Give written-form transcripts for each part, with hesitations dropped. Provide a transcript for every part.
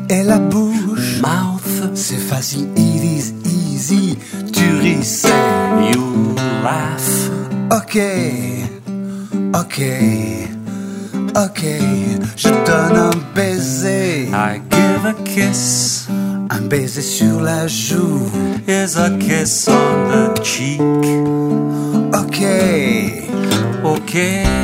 Et la bouche, mouth, c'est facile, it is easy. Tu ris, c'est you laugh. ok, ok, ok. Je donne un baiser, I give a kiss, un baiser sur la joue. is a kiss on the cheek. Ok, Okay.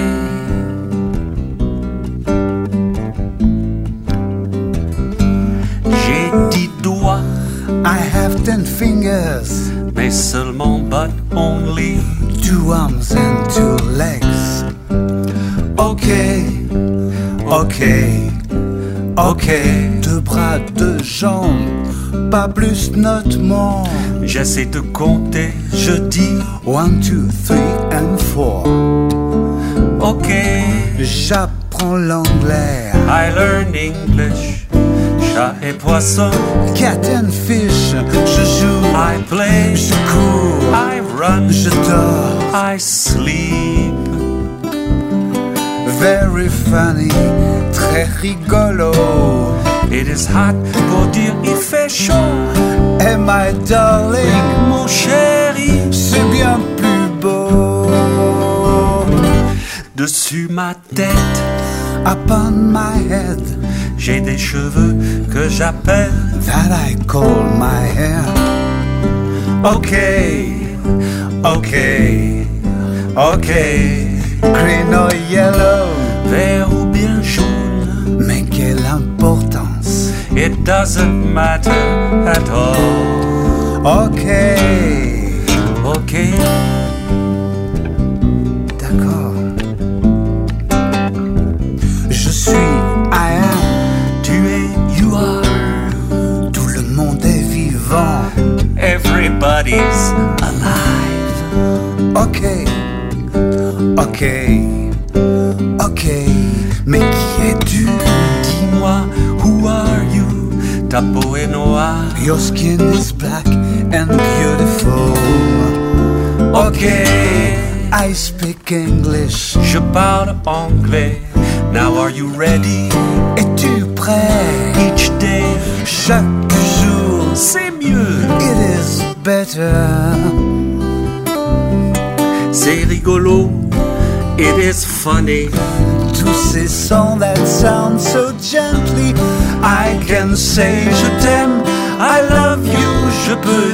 J'ai 10 doigts, I have 10 fingers, mais seulement but only. 2 arms and 2 legs. Ok, ok, ok. 2 bras, 2 jambes, pas plus notement. J'essaie de compter, je dis 1, 2, 3 and 4. ok. J'apprends l'anglais. I learn English, chat et poisson. Cat and fish, je joue, I play, je cours, I run, je dors. I sleep. Very funny, très rigolo. It is hot pour dire il fait chaud. Et my darling, Mon chéri, c'est bien plus beau. dessus ma tête, Upon my head, j'ai des cheveux que j'appelle. that I call my hair. Ok, ok, ok. Green or yellow, Vert ou bien jaune, mais quelle importance. it doesn't matter at all. Ok, Ok, d'accord. Je suis, I am. tu es, you are. Tout le monde est vivant. Everybody's alive. Ok, ok, ok. Mais qui es-tu? Dis-moi, who are you? Ta peau est noire. Your skin is black and beautiful. Ok, I speak English. je parle anglais. Now are you ready? Es-tu prêt? Each day, Chaque jour, c'est mieux. it is better. C'est rigolo. It is funny. Tous ces sons that sound so gently. I can say je t'aime, I love you, je peux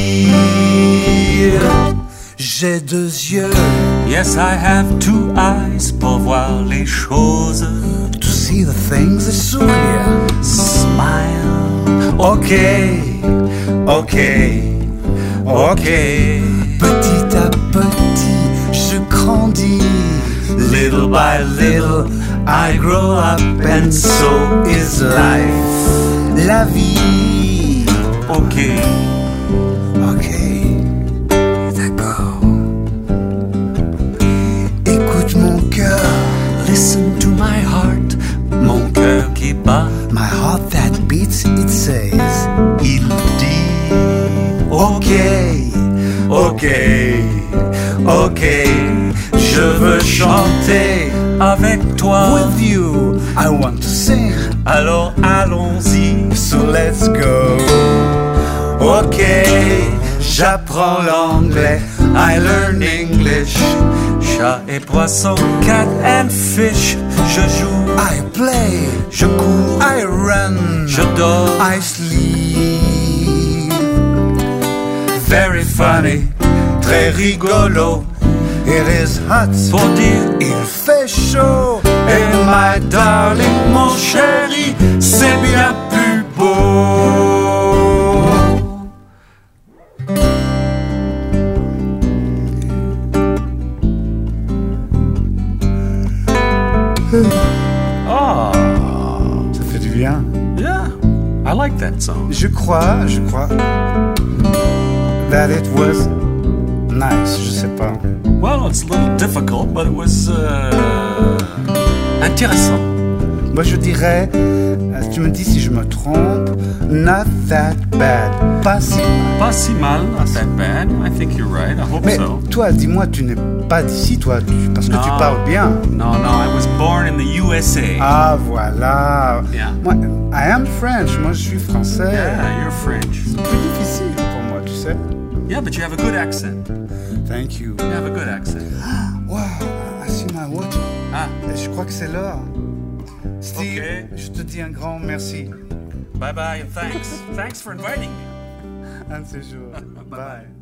dire. J'ai 2 yeux, Yes, I have 2 eyes pour voir les choses. to see the things et sourire. Smile. Ok, ok, ok. Petit à petit, je grandis. Little by little, I grow up and so is life. La vie. Ok, Ok, d'accord. Écoute mon cœur, listen to my heart. Mon cœur qui bat, my heart that beats, it says. il dit. Ok, ok, ok. Je veux chanter Avec toi, with you. I want to sing, alors allons-y. so let's go. Ok, j'apprends l'anglais. I learn English. Chat et poisson, cat and fish. Je joue, I play, je cours, I run, je dors. I sleep. Very funny, très rigolo. It is hot, Pour dire, il fait chaud. Et my darling, mon chéri, c'est bien plus beau. ah, Ça fait du bien. yeah, I like that song. Je crois that it was nice, je sais pas. Well, it's a little difficult, but it was intéressant. Moi, je dirais, tu me dis si je me trompe, not that bad. Pas si mal. Pas si mal, not that bad. I think you're right. I hope Mais so. toi, dis-moi, tu n'es pas d'ici, toi, parce que No. tu parles bien. No, I was born in the USA. Ah, voilà. Yeah. Moi, I am French. Moi, je suis français. Yeah, you're French. C'est plus difficile pour moi, tu sais. Yeah, but you have a good accent. Thank you. You have a good accent. Wow, Asima, what? Ah, Je crois que c'est l'heure. Steve, Okay. je te dis un grand merci. bye-bye and thanks. Thanks for inviting me. Un de ces jours. Bye-bye. Bye.